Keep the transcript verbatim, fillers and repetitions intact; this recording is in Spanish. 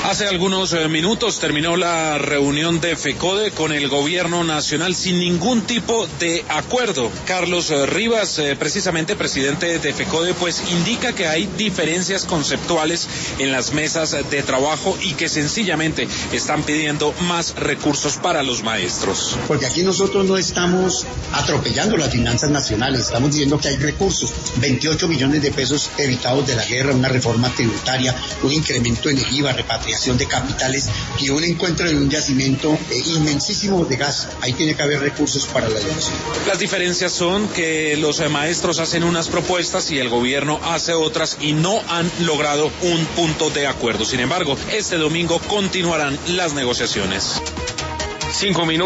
Hace algunos eh, minutos terminó la reunión de FECODE con el gobierno nacional sin ningún tipo de acuerdo. Carlos eh, Rivas, eh, precisamente presidente de FECODE, pues indica que hay diferencias conceptuales en las mesas de trabajo y que sencillamente están pidiendo más recursos para los maestros. Porque aquí nosotros no estamos atropellando las finanzas nacionales, estamos diciendo que hay recursos, veintiocho millones de pesos evitados de la guerra, una reforma tributaria, un incremento en el I V A, repatriación de capitales y un encuentro de un yacimiento eh, inmensísimo de gas. Ahí tiene que haber recursos para la educación. Las diferencias son que los eh, maestros hacen unas propuestas y el gobierno hace otras y no han logrado un punto de acuerdo. Sin embargo, este domingo continuarán las negociaciones. Cinco minutos.